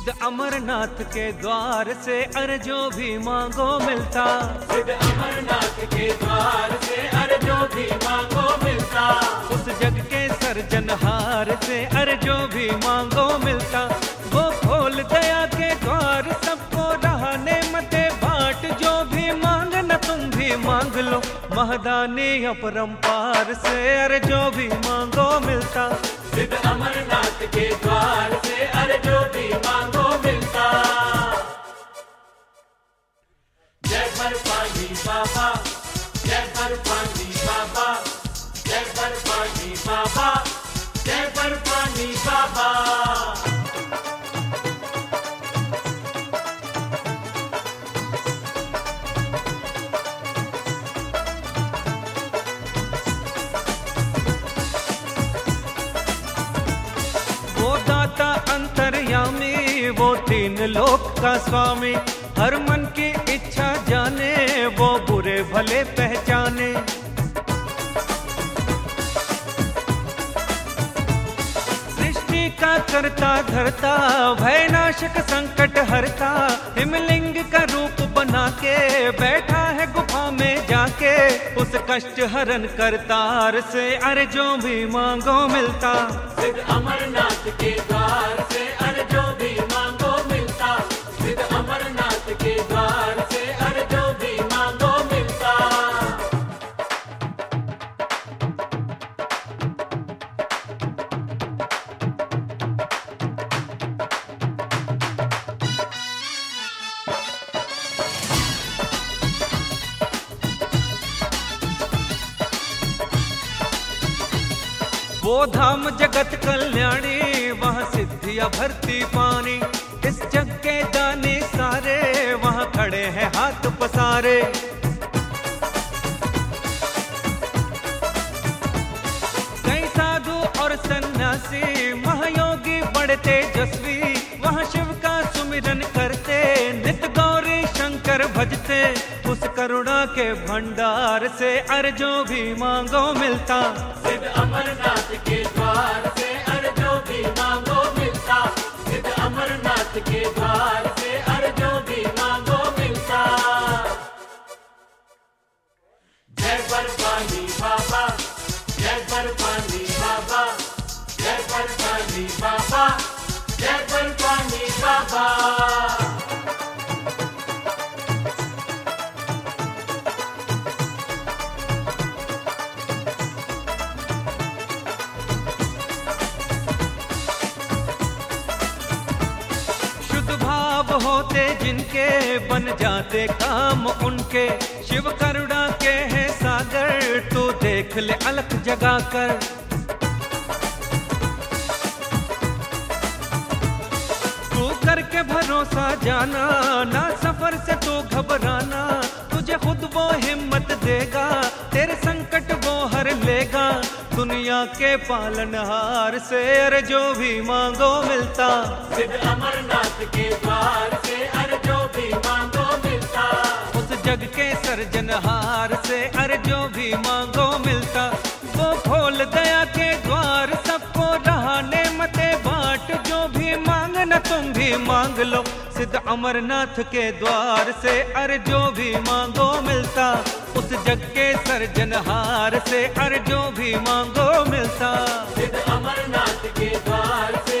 सिद्ध अमरनाथ के द्वार से अरे जो भी मांगो मिलता। सिद्ध अमरनाथ के द्वार से अरे जो भी मांगो मिलता। उस जग के सर्जनहार से अरे जो भी मांगो मिलता। वो खोल दया के द्वार सबको रहने मते बाट। जो भी मांगना तुम भी मांग लो महदानी अपरंपार से अरे जो भी मांगो मिलता। सिद्ध अमरनाथ के द्वार से अरे जो भी मांगो मिलता। जय बर्फानी बाबा, जय बर्फानी बाबा, जय बर्फानी बाबा, जय बर्फानी बाबा। वो दाता अंतर्यामी, वो तीन लोक का स्वामी। हर मन की इच्छा जाने, वो बुरे भले पहचाने। सृष्टि का करता धरता, भयनाशक संकट हरता। हिमलिंग का रूप बना के बैठा है गुफा में जाके। उस कष्ट हरण करतार से अरे जो भी मांगो मिलता। सिद्ध अमरनाथ के द्वार से अरे जो भी मांगो मिलता। सिद्ध अमरनाथ के द्वार से अरे जो भी मांगो मिलता। वो धाम जगत कल्याणी, वहाँ सिद्धियां भरती पानी। इस जग के दानी सारे वहाँ खड़े हैं हाथ पसारे। कई साधु और सन्यासी, महायोगी बड़े तेजस्वी। वहाँ शिव का सुमिरन करते, नित गौरी शंकर भजते। उस करुणा के भंडार से अरे जो भी मांगो मिलता। सिद्ध अमरनाथ के द्वार से अरे जो भी मांगो मिलता। सिद्ध अमरनाथ के द्वार से अरे जो भी मांगो मिलता। जय बर्फानी बाबा, जय बर्फानी बाबा, जय बर्फानी बाबा, जय बर्फानी बाबा। होते जिनके बन जाते काम उनके। शिव करुणा के है सागर, तू देख ले अलख जगाकर। तू करके भरोसा जाना, ना सफर से तू घबराना। तुझे खुद वो हिम्मत देगा, तेरे संकट वो हर लेगा। दुनिया के पालनहार से अरे जो भी मांगो मिलता। सिद्ध अमरनाथ के द्वार से अरे जो भी मांगो मिलता। उस जग के सर्जनहार से अरे जो भी मांगो मिलता। वो खोल दया के द्वार सबको रहने मते बाट। जो भी मांगना तुम भी मांग लो सिद्ध अमरनाथ के द्वार से अरे जो भी मांगो मिलता। उस जग के सर्जनहार से अरे जो भी मांगो मिलता। सिद्ध अमरनाथ के द्वार से